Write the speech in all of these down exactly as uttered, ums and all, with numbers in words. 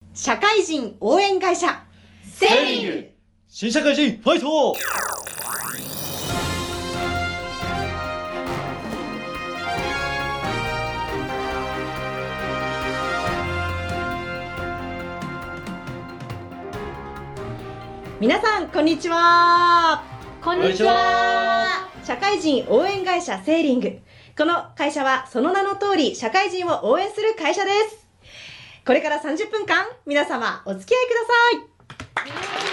社会人応援会社セーリング新社会人ファイト。 皆さんこんにちは。 こんにちは。 社会人応援会社セーリング。この会社はその名の通り社会人を応援する会社です。これからさんじゅっぷんかん皆様お付き合いくだ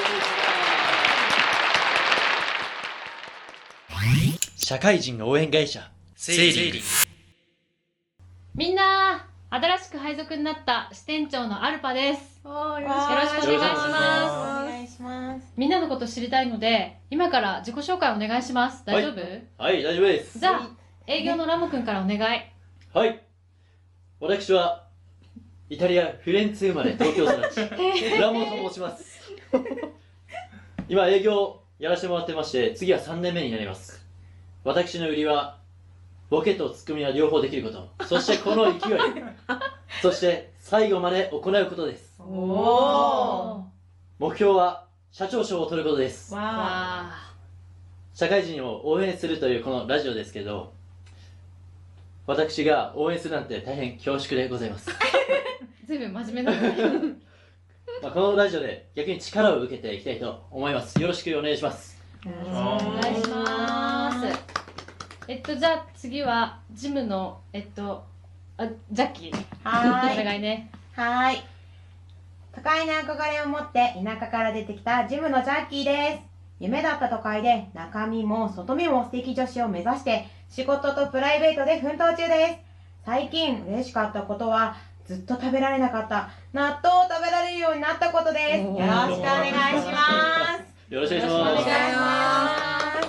さい。社会人応援会社セーリング。 みんな新しく配属になった支店長のアルパです。よろしくお願いします。みんなのこと知りたいので今から自己紹介お願いします。大丈夫？ はい、はい、大丈夫です。 じゃあ営業のラモくんからお願い。 はい、私はイタリア・フィレンツェ生まれ東京育ちラモと申します。今営業やらせてもらってまして、次はさんねんめになります。私の売りはボケとツッコミは両方できること、そしてこの勢いそして最後まで行うことです。 おー。 目標は社長賞を取ることです。 わー。 社会人を応援するというこのラジオですけど、私が応援するなんて大変恐縮でございます。 ずいぶん真面目なんだね。 まあこのラジオで逆に力を受けていきたいと思います。よろしくお願いします。 お願いします。えっとじゃあ次はジムのえっとあジャッキー。 はーい。 お願いね。 はーい。都会の憧れを持って田舎から出てきたジムのジャッキーです。夢だった都会で中身も外見も素敵女子を目指して仕事とプライベートで奮闘中です。最近嬉しかったことはずっと食べられなかった納豆を食べられるようになったことです。よろしくお願いします。 よろしくお願いします。 お願いします。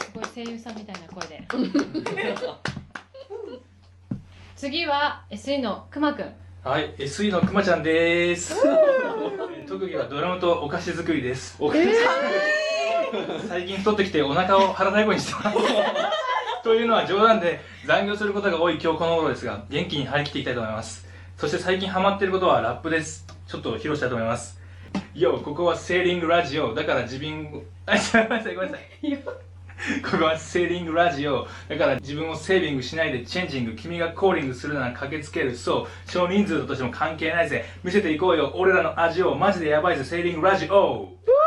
すごい声優さんみたいな声で。次は エスイー のくまくん。 はい、エスイー のくまちゃんです。特技はドラムとお菓子作りです。 お菓子作り。 最近太ってきてお腹を腹太鼓にしてます。というのは冗談で残業することが多い今日この頃ですが、元気に張り切っていきたいと思います。そして最近ハマっていることはラップです。ちょっと披露したいと思います。よ、ここはセーリングラジオだから自分あ、ごめんなさいごめんなさい。ここはセーリングラジオだから自分をセービングしないでチェンジング、君がコーリングするなら駆けつける。そう少人数だとしても関係ないぜ。見せていこうよ俺らの味を。マジでやばいぜセーリングラジオ。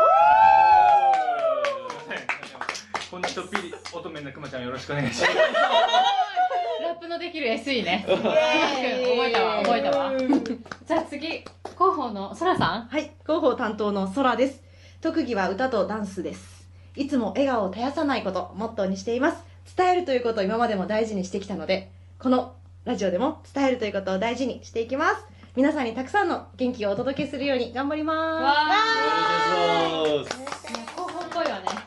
こんなちょっぴり乙女なくまちゃんよろしくお願いします。 ラップのできる エスイー ね。覚えたわ覚えたわ。じゃあ次広報のそらさん。 はい、広報担当のそらです。特技は歌とダンスです。いつも笑顔を絶やさないことモットーにしています。伝えるということを今までも大事にしてきたので、このラジオでも伝えるということを大事にしていきます。皆さんにたくさんの元気をお届けするように頑張ります。 わお願いします。 広報っぽいわね。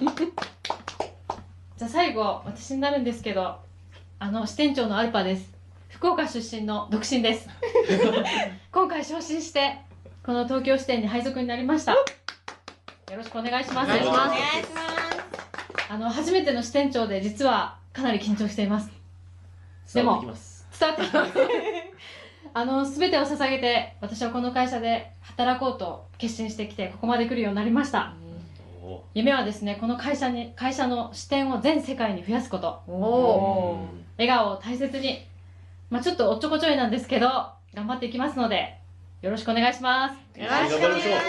じゃあ最後私になるんですけど、あの支店長のアルパです。福岡出身の独身です。今回昇進してこの東京支店に配属になりました。よろしくお願いします。 お願いします。 あの初めての支店長で実はかなり緊張しています。で伝わっもてきます。 伝わってきます。あの全てを捧げて私はこの会社で働こうと決心してきてここまで来るようになりました。夢はですね、この会社に会社の支店を全世界に増やすこと。 おー。 笑顔を大切に、まあ、ちょっとおっちょこちょいなんですけど頑張っていきますのでよろしくお願いします。 よろしくお願いします。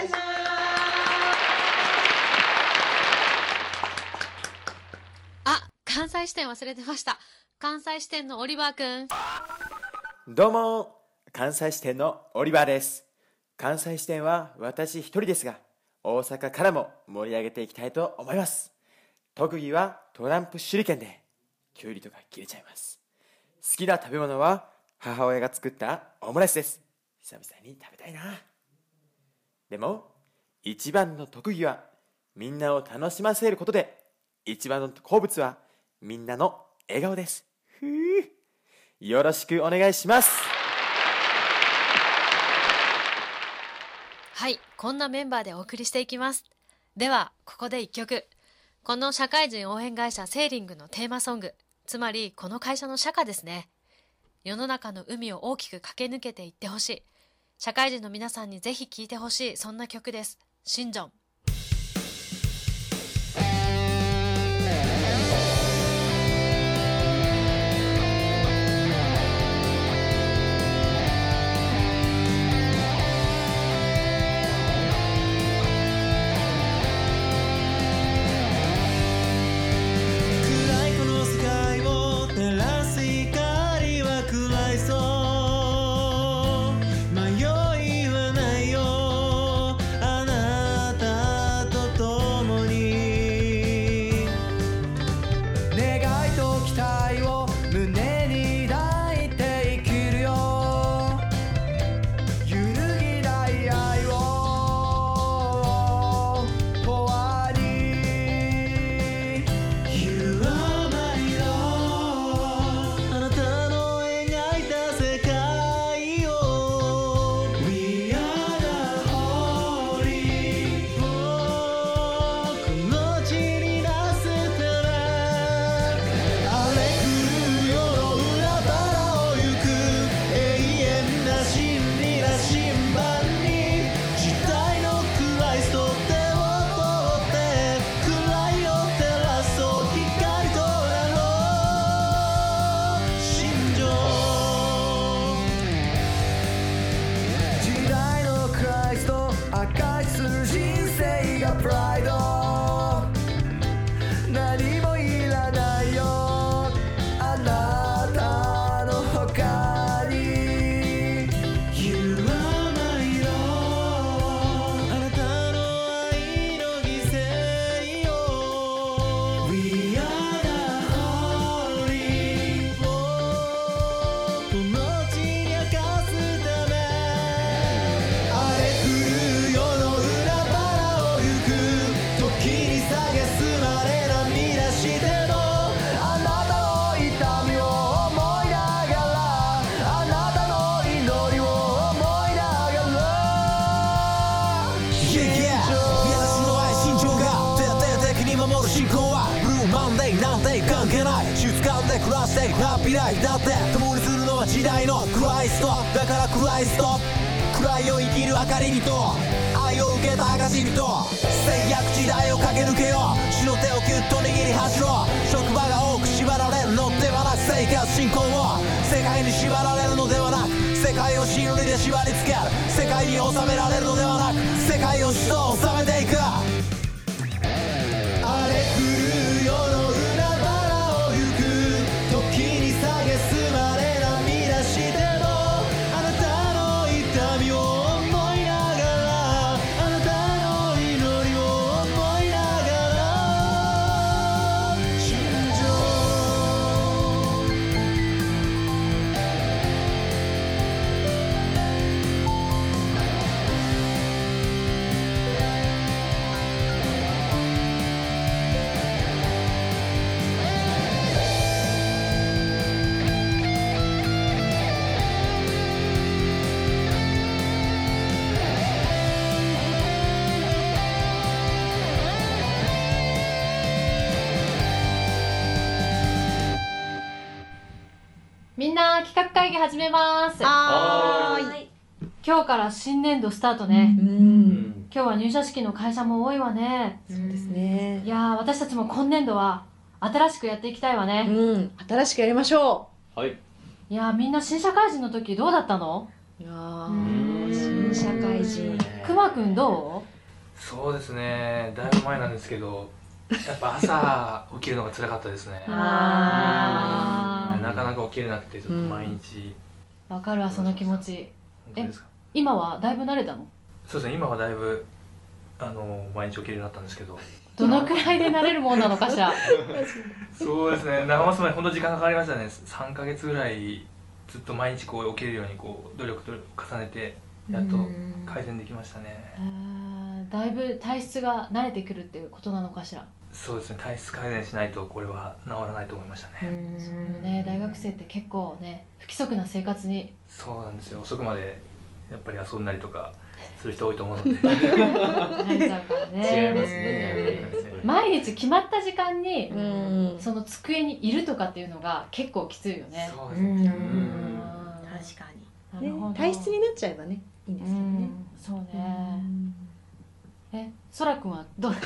あ、関西支店忘れてました。関西支店のオリバーくん。 どうも、関西支店のオリバーです。関西支店は私一人ですが、大阪からも盛り上げていきたいと思います。特技はトランプ手裏剣でキュウリとか切れちゃいます。好きな食べ物は母親が作ったオムライスです。久々に食べたいな。でも一番の特技はみんなを楽しませることで、一番の好物はみんなの笑顔です。ふう、よろしくお願いします。 はい、こんなメンバーでお送りしていきます。ではここで一曲。この社会人応援会社セーリングのテーマソング、つまりこの会社の社歌ですね。世の中の海を大きく駆け抜けていってほしい。 社会人の皆さんにぜひ聴いてほしい、そんな曲です。シンジョン。 ハッピーライフだって共にするのは時代のクライストだからクライスト暗いを生きる明かりにと愛を受けた証にと制約時代を駆け抜けよう死の手をキュッと握り走ろう職場が多く縛られるのではなく生活信仰を世界に縛られるのではなく世界を真理で縛り付ける世界に収められるのではなく世界を主と収めていく荒れ狂う世の裏腹を行く時に蔑まれ涙してもあなたの痛みを思いながらあなたの祈りを思いながら心情みんな企画会議始めますはーい。 今日から新年度スタートね、 う。 うんん今日は入社式の会社も多いわね。 そうですねい。やー私たちも今年度は新しくやっていきたいわね、 うん。新しくやりましょはいいやーみんな新社会人の時どうだったの？ う。いやうー、新社会人。 くまくんどそうですね、だいぶ前なんですけどやっぱ朝起きるのが辛かったですねう？あなかなか起きれなくてちょっと毎日、 ーわかるわその気持ち。 本当ですか？ 今はだいぶ慣れたの？ そうですね、今はだいぶあの毎日起きるようになったんですけどどのくらいで慣れるもんなのかしら？ そうですね、直すまで本当時間かかりましたね。さんかげつぐらいずっと毎日こう起きれるようにこう努力と重ねてやっと改善できましたね。 あーだいぶ体質が慣れてくるっていうことなのかしら？ そうですね、体質改善しないとこれは治らないと思いましたね。 そうね、大学生って結構ね不規則な生活にそうなんですよ、遅くまでやっぱり遊んだりとかする人多いと思うのでなっちゃうからね。 違いますね。 毎日決まった時間にうん。 その机にいるとかっていうのが結構きついよね。 そうですね、 うん確かに。 なるほどね、体質になっちゃえばね、 いいんですけどね。 そうね。え、そらくんはどうだった？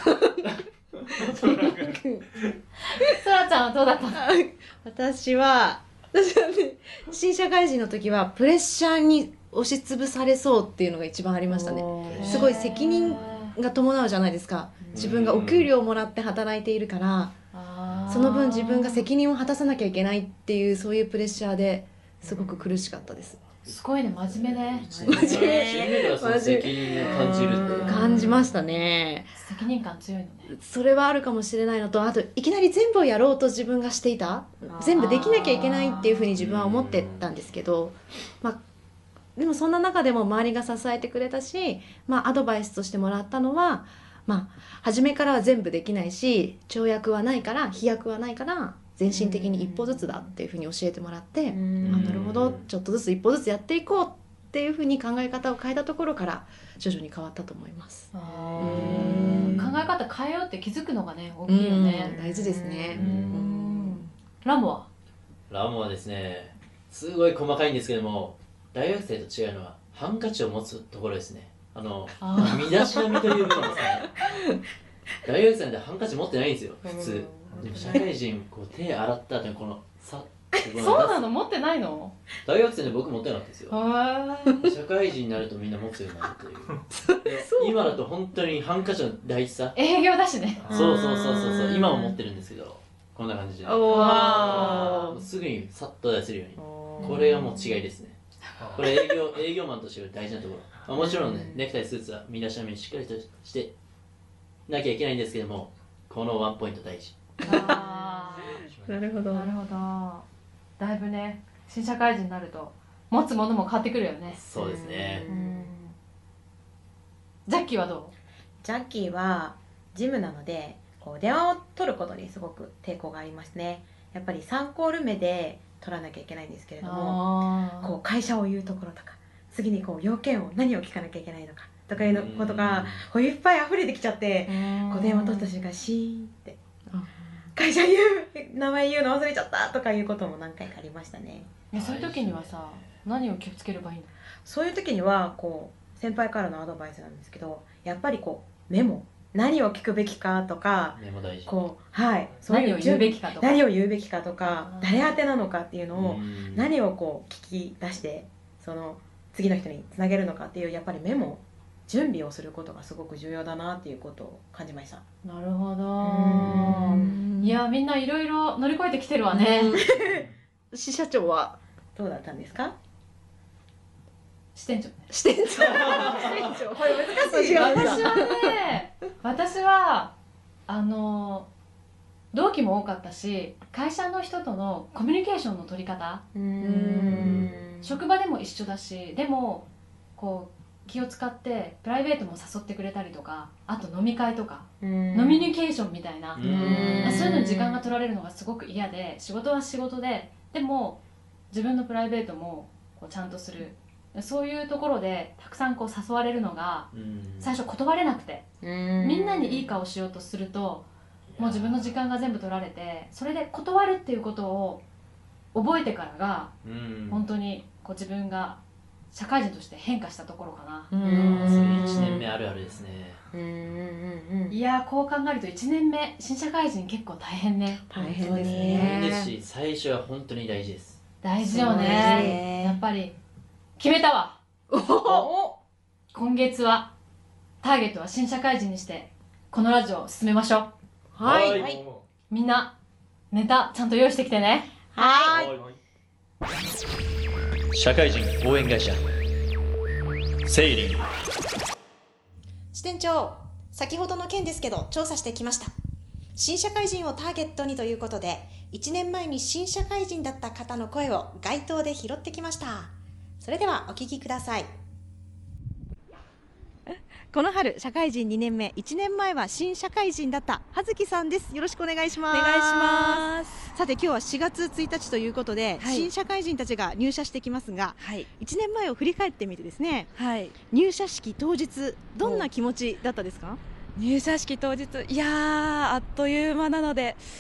そらちゃんはどうだった？ 私は私はね、新社会人の時はプレッシャーに押しつぶされそうっていうのが一番ありましたね。すごい責任が伴うじゃないですか。自分がお給料をもらって働いているから、その分自分が責任を果たさなきゃいけないっていう、そういうプレッシャーですごく苦しかったです。 すごいね、真面目ね。 真面目。チームメイトがその責任を感じるって感じましたね。 責任感強いのね。 それはあるかもしれないのと、あといきなり全部をやろうと自分がしていた、全部できなきゃいけないっていうふうに自分は思ってたんですけど、まあでもそんな中でも周りが支えてくれたし、まあ、アドバイスとしてもらったのは、まあ、初めからは全部できないし、跳躍はないから飛躍はないから、全身的に一歩ずつだっていうふうに教えてもらって、あ、なるほど、ちょっとずつ一歩ずつやっていこうっていうふうに考え方を変えたところから徐々に変わったと思います。 あ、考え方変えようって気づくのがね、大きいよね。 大事ですね。 ラモはラモはですね、すごい細かいんですけども、大学生と違うのはハンカチを持つところですね。あの身だしなみという部分ですね。大学生なんてハンカチ持ってないんですよ、普通。でも社会人こう手洗った後にこのさそうなの、持ってないの？ 大学生で僕持ってなかったんですよ。社会人になるとみんな持つようになるという今だと本当にハンカチの大事さ、 営業だしね。 そうそうそうそうそう、今も持ってるんですけど、こんな感じですぐにさっと出せるように。これがもう違いですね。これ営業営業マンとして大事なところ、まあ、もちろんね、ネクタイスーツは身だしなみにしっかりとしてなきゃいけないんですけども、このワンポイント大事。 あなるほど、 なるほど。だいぶね、新社会人になると持つものも変わってくるよね。 そうですね。 ジャッキーはどう？ ジャッキーはジムなので、こう電話を取ることにすごく抵抗がありますね。やっぱりさんコール目で取らなきゃいけないんですけれども、こう会社を言うところとか、次にこう要件を何を聞かなきゃいけないのかとかいうことがこういっぱい溢れてきちゃって、こう電話取った瞬間シーンって会社言う、名前言うの忘れちゃったとかいうことも何回かありましたね。 そういう時にはさ、何を気をつければいいの？ そういう時にはこう先輩からのアドバイスなんですけど、やっぱりこうメモ、何を聞くべきかとか、 メモ大事。 こう、はい、 そういう何を言うべきかとか、 何を言うべきかとか、誰宛てなのかっていうのを、何をこう聞き出してその次の人につなげるのかっていう、やっぱりメモ、準備をすることがすごく重要だなっていうことを感じました。 なるほど。いや、みんないろいろ乗り越えてきてるわね。 支社長はどうだったんですか？ 支店長。 支店長。支店長。これ難しい。 私はね、私はあの同期も多かったし、会社の人とのコミュニケーションの取り方、うーん、職場でも一緒だし、でもこう気を使ってプライベートも誘ってくれたりとか、あと飲み会とか飲みニケーションみたいな、そういうのに時間が取られるのがすごく嫌で、仕事は仕事で、でも自分のプライベートもこうちゃんとする、そういうところでたくさんこう誘われるのが最初断れなくて、みんなにいい顔しようとするともう自分の時間が全部取られて、それで断るっていうことを覚えてからが本当にこう自分が社会人として変化したところかな。 それいちねんめあるあるですね。 いや、こう考えるといちねんめ新社会人結構大変ね。 大変です大変ね。 ですし、最初は本当に大事です。 大事よね。やっぱり決めたわ。今月はターゲットは新社会人にしてこのラジオを進めましょう。 はい、 はい、 みんなネタちゃんと用意してきてね。 はい。 社会人応援会社セイリング。 支店長、先ほどの件ですけど調査してきました。新社会人をターゲットにということで、いちねんまえに新社会人だった方の声を街頭で拾ってきました。それではお聞きください。 この春社会人にねんめ、いちねんまえは新社会人だった葉月さんです。よろしくお願いします。 お願いします。 さて今日はしがつついたちということで、はい、新社会人たちが入社してきますが、はい、いちねんまえを振り返ってみてですね、はい、入社式当日どんな気持ちだったですか？ 入社式当日、いやー、あっという間なので、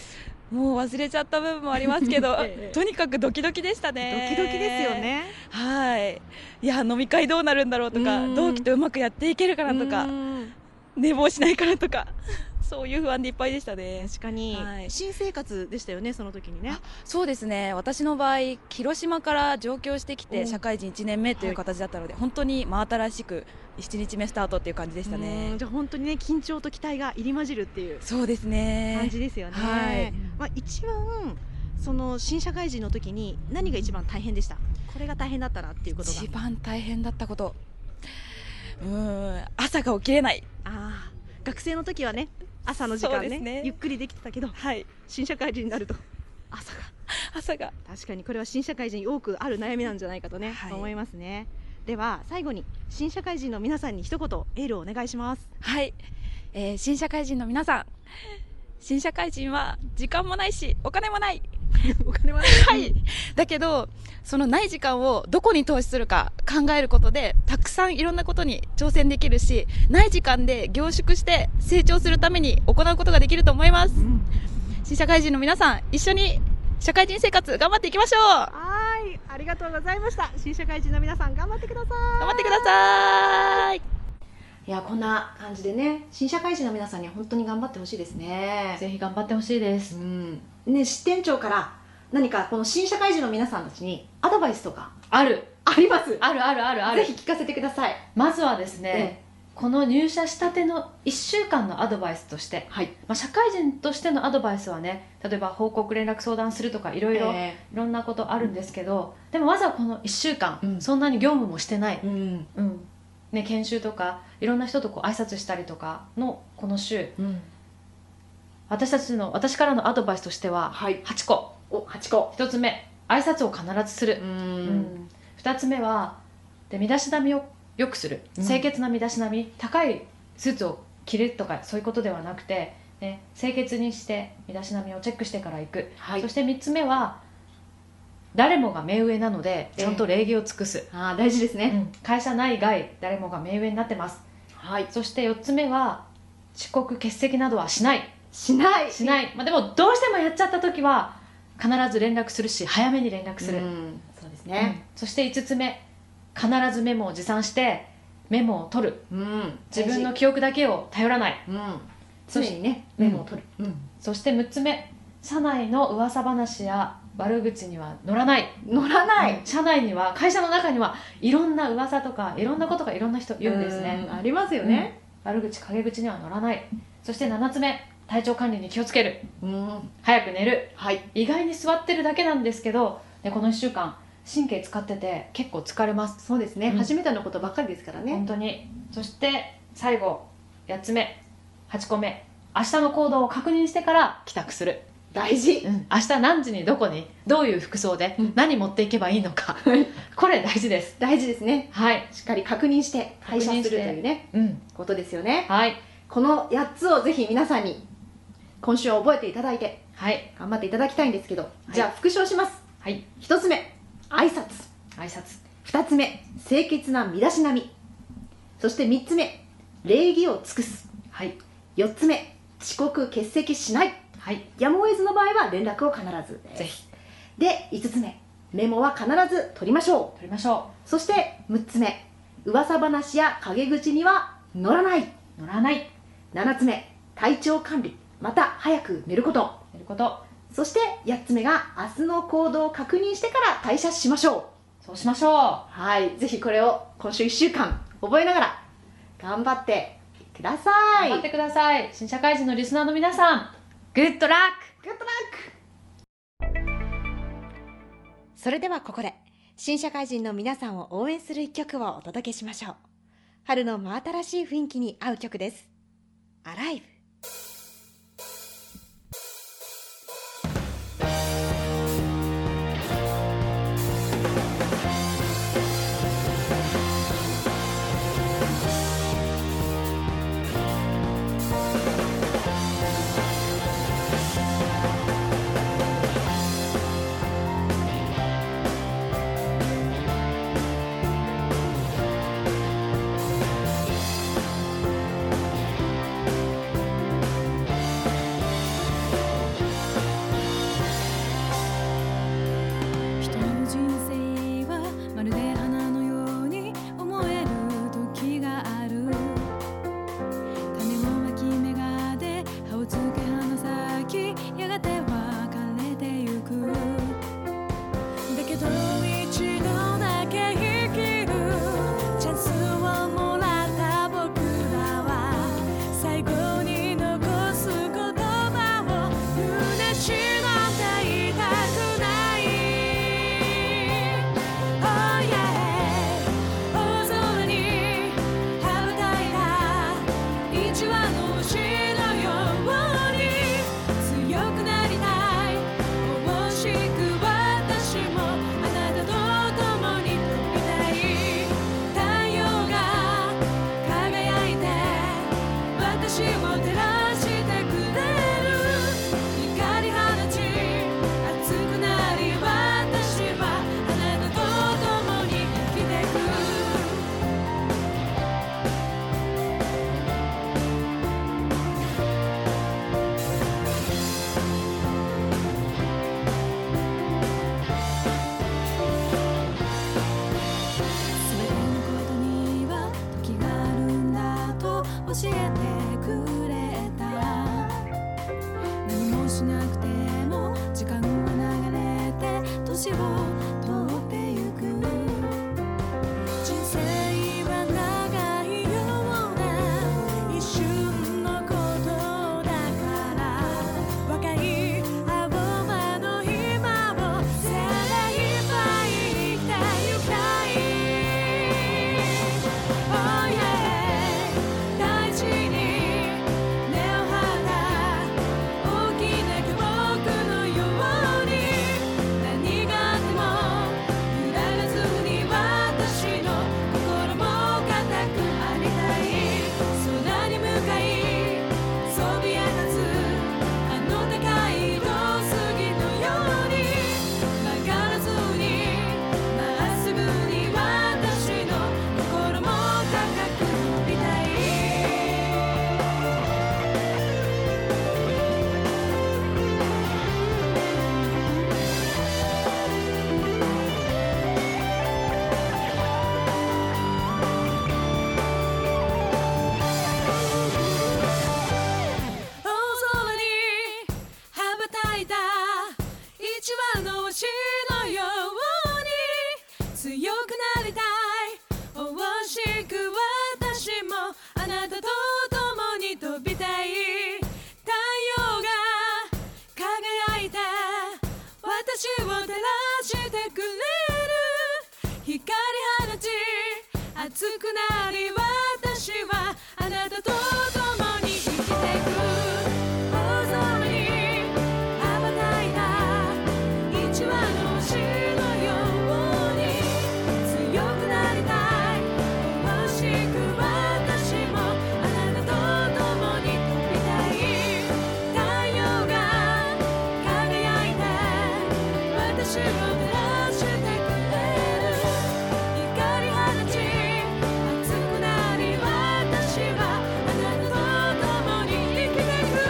もう忘れちゃった部分もありますけど、 ええとにかくドキドキでしたね。 ドキドキですよね。 はい。いや、飲み会どうなるんだろうとか、 うん同期とうまくやっていけるかなとか、 うん寝坊しないかなとか、そういう不安でいっぱいでしたね。 確かに、 はい新生活でしたよね、その時にね。 あそうですね、私の場合広島から上京してきおて社会人いちねんめというはい形だったので、本当に真新しくいちにちめスタートっていう感じでしたうねん。じゃあ本当にね、緊張と期待が入り混じるっていうそうですね感じですよね。 はいまあ、一番その新社会人の時に何が一番大変でした？これが大変だったなっていうことが。 一番大変だったこと、うーん朝が起きれない。 あー学生の時はね、朝の時間ねそうですねゆっくりできてたけど、 はい新社会人になると朝が朝が確かにこれは新社会人に多くある悩みなんじゃないかとね、 はい思いますね。では最後に新社会人の皆さんに一言エールをお願いします。 はい、えー新社会人の皆さん、新社会人は時間もないしお金もないお金ははいだけどそのない時間をどこに投資するか考えることでたくさんいろんなことに挑戦できるし、ない時間で凝縮して成長するために行うことができると思います。新社会人の皆さん、一緒に社会人生活頑張っていきましょう。 はいありがとうございました。新社会人の皆さん頑張ってください。 頑張ってください。 いやこんな感じでね、新社会人の皆さんには本当に頑張ってほしいですね。 ぜひ頑張ってほしいですう。んね、支店長から何かこの新社会人の皆さんたちにアドバイスとかあるあります？ あるあるあるある。 ぜひ聞かせてください。 まずはですね、 えこの入社したてのいっしゅうかんのアドバイスとして、 はいまあ、社会人としてのアドバイスはね、例えば報告連絡相談するとかいろいろえいろんなことあるんですけど、でもまずはこのいっしゅうかん、 うんそんなに業務もしてない、 ーうんうんね、研修とかいろんな人とこう挨拶したりとかのこの週、 うん私たちの私からのアドバイスとしてははいはちこ。 おはちこ。 ひとつめ、挨拶を必ずする。 ううんんふたつめはで身だしなみを良くする、 うん清潔な身だしなみ、高いスーツを着るとかそういうことではなくて、ね、清潔にして身だしなみをチェックしてから行く、 はいそしてみっつめは誰もが目上なのでちゃんと礼儀を尽くす、 あー大事ですね。 うん会社内外誰もが目上になってます。 はいそしてよっつめは遅刻欠席などはしないしないしない、まあ、でもどうしてもやっちゃった時は必ず連絡するし早めに連絡する、 うんそうですうんね。 そしていつつめ、必ずメモを持参してメモを取る。 うん自分の記憶だけを頼らない。 うん常にねうんメモを取る。うんそしてむっつめ、社内の噂話や悪口には乗らない。 乗らない。 社内には、会社の中にはいろんな噂とかいろんなことがいろんな人言うんですね。 うんありますよね。 悪口陰口には乗らない。そしてななつめ、体調管理に気をつける。 うん早く寝る。 はい意外に座ってるだけなんですけど、ね、このいっしゅうかん神経使ってて結構疲れます。 そうですね。 うん初めてのことばっかりですから本ね。 当に。そして最後やっつめ、はちこめ、明日の行動を確認してから帰宅する。 大事。 うん、明日何時にどこにどういう服装でうん何持っていけばいいのか、これ大事です。 大事ですね。 はい、 しっかり確認して退社するというねうん、 ことですよね。 はいこのやっつをぜひ皆さんに今週は覚えていただいてはい頑張っていただきたいんですけど、 いじゃあ復唱します。 はいひとつめ挨拶、 挨拶、 ふたつめ清潔な身だしなみ、そしてみっつめ礼儀を尽くす、 はいよっつめ遅刻欠席しない、 はい、 やむを得ずの場合は連絡を必ずです。 ぜひでいつつめメモは必ず取りましょ取りましょう。そしてむっつめ噂話や陰口には乗らない。 う。乗らない、 ななつめ体調管理、また早く寝ること。 やること、 そしてやっつめが明日の行動を確認してから退社しましょそうしましょう。 う。はいぜひこれを今週いっしゅうかん覚えながら頑張ってください。 頑張ってください。新社会人のリスナーの皆さん、グッドラック。 グッドラそれではここで新社会人の皆さんを応援する一曲をお届けしましょう。春の真新しい雰囲気に合う曲です。アライブ。 一羽の星のように強くなりたい。惜しく私もあなたと共に飛びたい。太陽が輝いて私を照らしてくれる。光放ち熱くなり私はあなたと共に生きてく。全てのことには時があるんだと教えてくれた。何もしなくても時間は流れて年を取ってゆく。人生は長いような一瞬のことだから、若い青葉の今を精一杯生きてゆきたい。Oh yeah 大地に根を張った大きな巨木のように、何があっても揺らがずに私の心も固くありたい。空に向かいそびえ立つあの高い塔杉のように、曲がらずにまっすぐに私の心も高く飛びたい。大空に羽ばたいた一羽の星のように強くなりたい。惜しく私もあなたと共に飛びたい。太陽が輝いて私を照らしてくれる。光放ち熱くなり私はあなたと共に生きてく。大空に羽ばたいた一羽の星のように強くなりたい。惜しく私もあなたと共に飛びたい。太陽が輝いて私を照らしてくれる。光放ち熱くなり私はあなたと共に生きてく。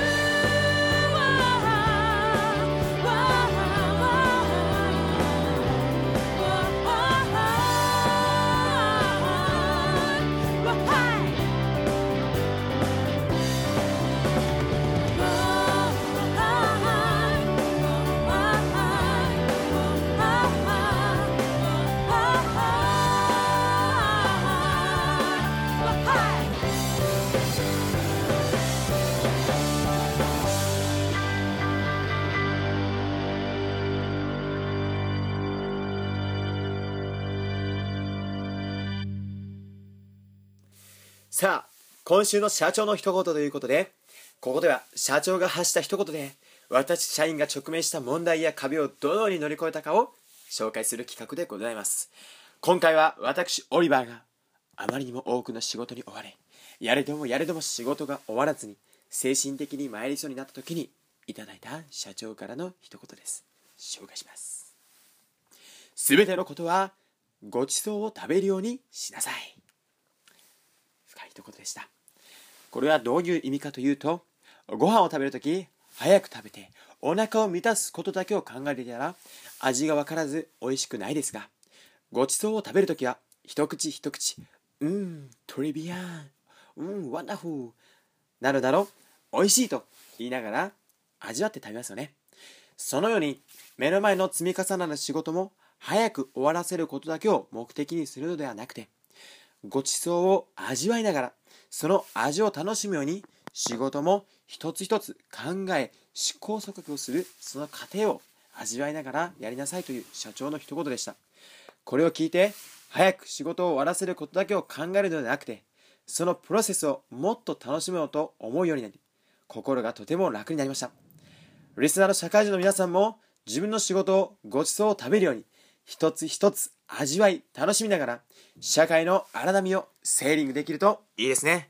さあ、今週の社長の一言ということで、ここでは社長が発した一言で、私社員が直面した問題や壁をどのように乗り越えたかを紹介する企画でございます。今回は私、オリバーがあまりにも多くの仕事に追われ、やれどもやれども仕事が終わらずに、精神的に参りそうになった時にいただいた社長からの一言です。紹介します。すべてのことはごちそうを食べるようにしなさい。深い一言でした。これはどういう意味かというと、ご飯を食べるとき早く食べてお腹を満たすことだけを考えていたら味が分からず美味しくないですが、ごちそうを食べるときは一口一口、うーんトリビアン、うーんワンダフルなるだろう、美味しいと言いながら味わって食べますよね。そのように目の前の積み重なる仕事も早く終わらせることだけを目的にするのではなくて、ごちそうを味わいながらその味を楽しむように仕事も一つ一つ考え試行錯誤するその過程を味わいながらやりなさいという社長の一言でした。これを聞いて早く仕事を終わらせることだけを考えるのではなくて、 そのプロセスをもっと楽しもうと思うようになり、心がとても楽になりました。リスナーの社会人の皆さんも自分の仕事をごちそうを食べるように一つ一つ味わい楽しみながら社会の荒波をセーリングできるといいですね。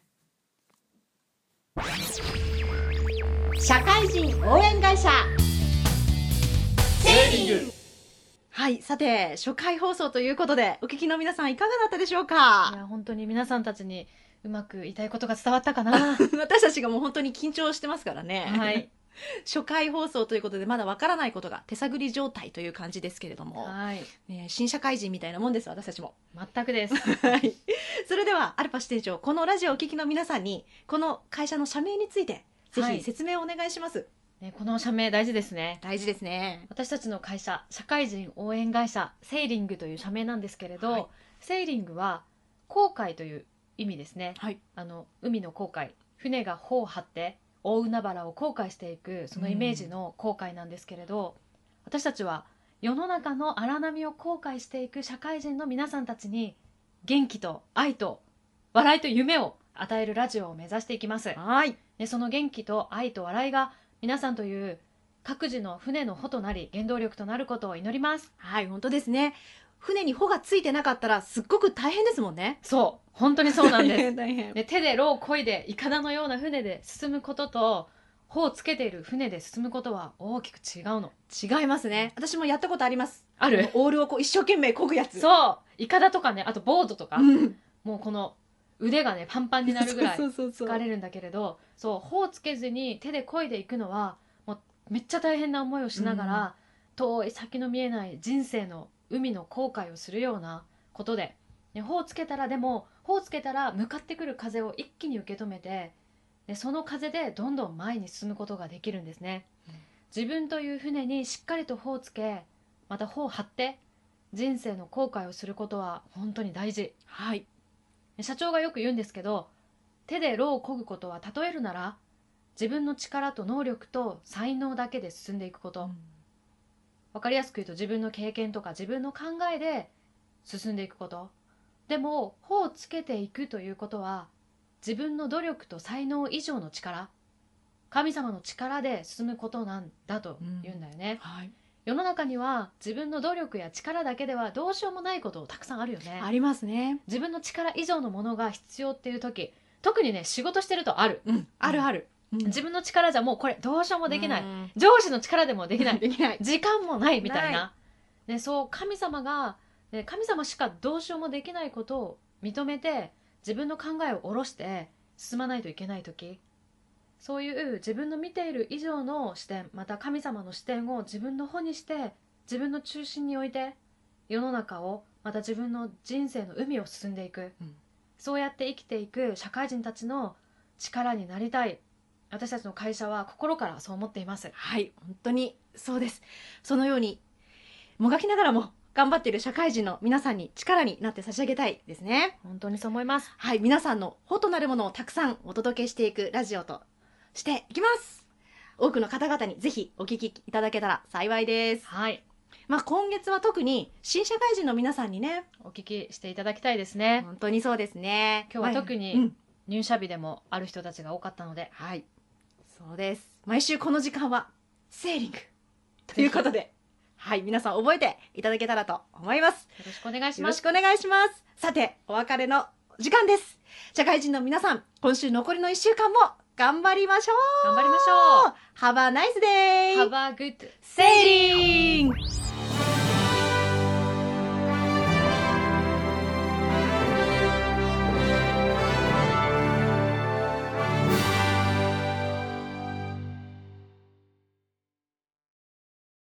社会人応援会社セーリング。 はい、さて初回放送ということでお聞きの皆さんいかがだったでしょういか。 や本当に皆さんたちにうまく言いたいことが伝わったかな私たちがもう本当に緊張してますからね。 はい初回放送ということでまだわからないことが手探り状態という感じですけれども、 はいね、新社会人みたいなもんです私たちも。 全くですはいそれではアルパ支店長、このラジオをお聞きの皆さんにこの会社の社名についてぜはいひ説明をお願いします。 ね、この社名大事ですね。 大事ですね。 私たちの会社社会人応援会社セーリングという社名なんですけれど、 はいセーリングは航海という意味ですね。 はいあの海の航海、船が帆を張って大海原を航海していくそのイメージの航海なんですけれど、私たちは世の中の荒波を航海していく社会人の皆さんたちに元気と愛と笑いと夢を与えるラジオを目指していきます。 はいでその元気と愛と笑いが皆さんという各自の船の帆となり原動力となることを祈ります。 はい本当ですね。船に帆がついてなかったらすっごく大変ですもんね。 そう本当にそうなんです大変大変。 で手でロを漕いでいかだのような船で進むことと帆をつけている船で進むことは大きく違うの。 違いますね。私もやったことあります。 あるオールをこう一生懸命漕ぐやつ。 そういかだとかね、あとボードとか、 うんもうこの腕がねパンパンになるぐらいそうそうそうそう疲れるんだけれど、そう帆をつけずに手で漕いでいくのはもうめっちゃ大変な思いをしながら、 うん遠い先の見えない人生の海の航海をするようなことで、ね、帆をつけたらでも帆をつけたら向かってくる風を一気に受け止めて、でその風でどんどん前に進むことができるんですね、うん、自分という船にしっかりと帆をつけまた帆を張って人生の航海をすることは本当に大事。 はい社長がよく言うんですけど、手でロを漕ぐことは例えるなら自分の力と能力と才能だけで進んでいくこと、うん、分かりやすく言うと自分の経験とか自分の考えで進んでいくこと。でも帆をつけていくということは自分の努力と才能以上の力、神様の力で進むことなんだと言うんだよね、 うんはい、 世の中には自分の努力や力だけではどうしようもないことたくさんあるよね。 ありますね。 自分の力以上のものが必要っていう時、特にね仕事してるとある、 うん、あるある、 うん、自分の力じゃもうこれどうしようもできない、上司の力でもできないできない時間もないみたいな、ね、そう神様が、ね、神様しかどうしようもできないことを認めて自分の考えを下ろして進まないといけない時、そういう自分の見ている以上の視点、また神様の視点を自分の方にして自分の中心に置いて世の中をまた自分の人生の海を進んでいく、うん、そうやって生きていく社会人たちの力になりたい。私たちの会社は心からそう思っています。 はい本当にそうです。そのようにもがきながらも頑張っている社会人の皆さんに力になって差し上げたいですね。 本当にそう思います。 はい皆さんの帆となるものをたくさんお届けしていくラジオとしていきます。多くの方々にぜひお聞きいただけたら幸いです。 はい、 まあ、今月は特に新社会人の皆さんにねお聞きしていただきたいですね。 本当にそうですね。 今日は特に入社日でもある人たちが多かったので、 はい、そうです。毎週この時間はセーリングということではい皆さん覚えていただけたらと思います。 よろしくお願いします。 よろしくお願いします。さてお別れの時間です。社会人の皆さん今週残りのいっしゅうかんも頑張りましょう。 頑張りましょう。 Have a nice day. Have a good sailing.